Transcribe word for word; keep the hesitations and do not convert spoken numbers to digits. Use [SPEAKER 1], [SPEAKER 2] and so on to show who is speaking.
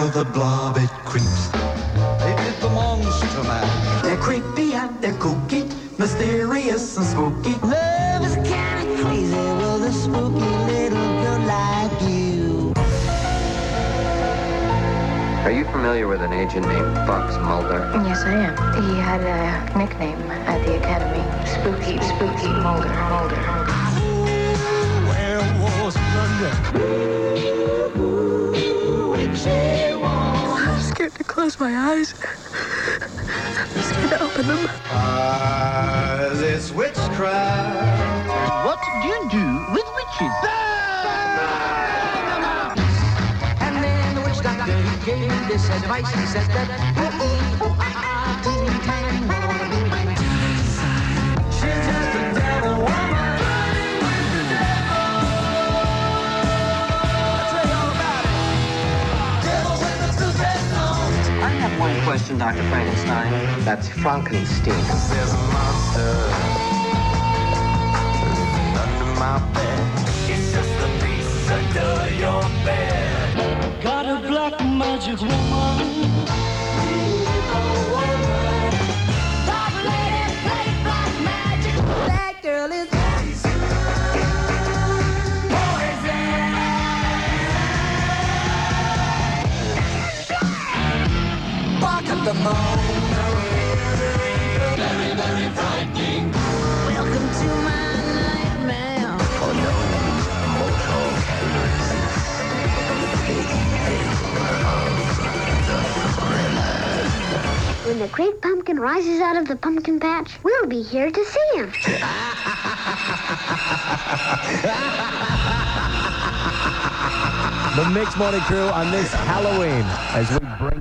[SPEAKER 1] of the blob, it creeps.
[SPEAKER 2] It is the Monster Mash.
[SPEAKER 1] They're creepy and they're kooky, mysterious and spooky.
[SPEAKER 3] Love is kind of crazy with a spooky little girl like you.
[SPEAKER 4] Are you familiar with an agent named Fox Mulder?
[SPEAKER 5] Yes, I am. He had a nickname at the academy. Spooky, spooky Mulder, Mulder.
[SPEAKER 2] Werewolves
[SPEAKER 5] I'm scared to close my eyes. I'm scared to open them.
[SPEAKER 2] Ah, this witchcraft.
[SPEAKER 3] What do you do with witches? And then the witch doctor, he gave me this advice. He said that
[SPEAKER 1] She's just a devil woman. I'll tell you all about it. Devil with the suicide song.
[SPEAKER 4] I have one question, Doctor Frankenstein. That's Frankenstein.
[SPEAKER 1] There's a monster living under my bed. It's just a piece under your bed.
[SPEAKER 3] got a black magic woman. That girl is
[SPEAKER 1] Bark at the moon. Very, very frightening.
[SPEAKER 3] welcome to my nightmare.
[SPEAKER 6] When the great pumpkin rises out of the pumpkin patch, we'll be here to see him.
[SPEAKER 7] The Mixed Morning Crew on this Halloween as we bring